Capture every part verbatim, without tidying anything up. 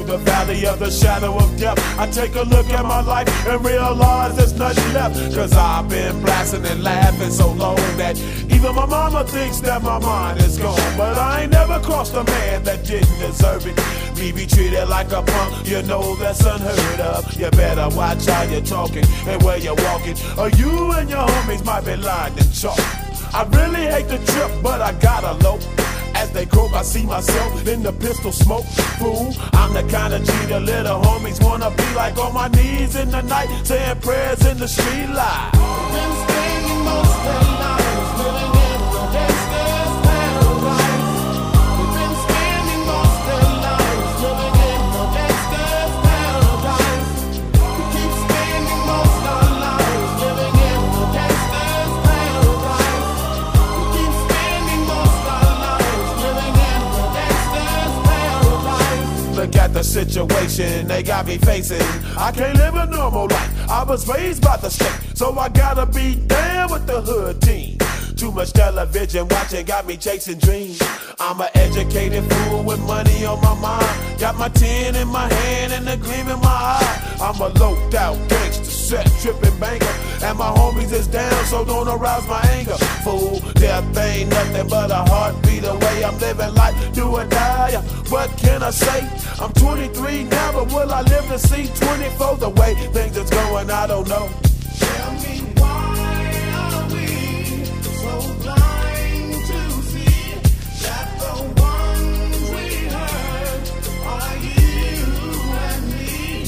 the valley of the shadow of death. I take a look at my life and realize there's nothing left. Cause I've been blasting and laughing so long that even my mama thinks that my mind is gone. But I ain't never crossed a man that didn't deserve it. Me be treated like a punk, you know that's unheard of. You better watch how you're talking and where you're walking, or you and your homies might be lying in chalk. I really hate the trip, but I gotta low. As they croak, I see myself in the pistol smoke. Fool, I'm the kind of G the little homies wanna be like, on my knees in the night, saying prayers in the street light. Been spending most of their lives living in the gangster's paradise. We've been spending most of their lives living in the gangster's paradise. We keep spending most of our lives living in the gangster's paradise. We keep spending most of our lives living in the gangster's paradise. Look at the situation they got me facing. I can't live a normal life. I was raised by the state, so I gotta be down with the hood team. Too much television watching got me chasing dreams. I'm an educated fool with money on my mind. Got my tin in my hand and a gleam in my eye. I'm a loped out gangster, set tripping banker, and my homies is down, so don't arouse my anger. Fool, death ain't nothing but a heartbeat away. I'm living life, do or die. What can I say? I'm twenty-three now, but will I live to see twenty-four? The way things is going, I don't know. Tell me, why are we so blind to see that the ones we hurt are you and me?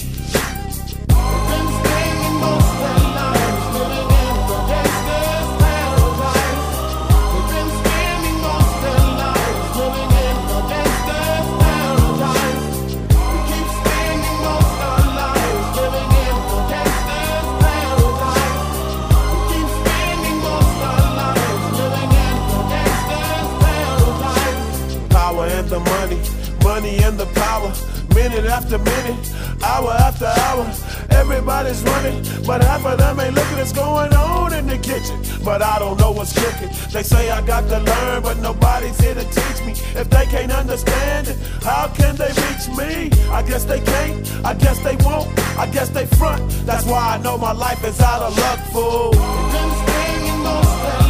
We've been spending most of our lives living in the gangster's paradise. We've been spending most of our lives living in the gangster's paradise. We keep spending most of our lives living in the gangster's paradise. We keep spending most of our lives living in the gangster's paradise. Power and the money, money and the power. Minute after minute, hour after hour, everybody's running, but half of them ain't looking what's going on in the kitchen. But I don't know what's cooking. They say I got to learn, but nobody's here to teach me. If they can't understand it, how can they reach me? I guess they can't, I guess they won't, I guess they front. That's why I know my life is out of luck, fool. We've been spending most of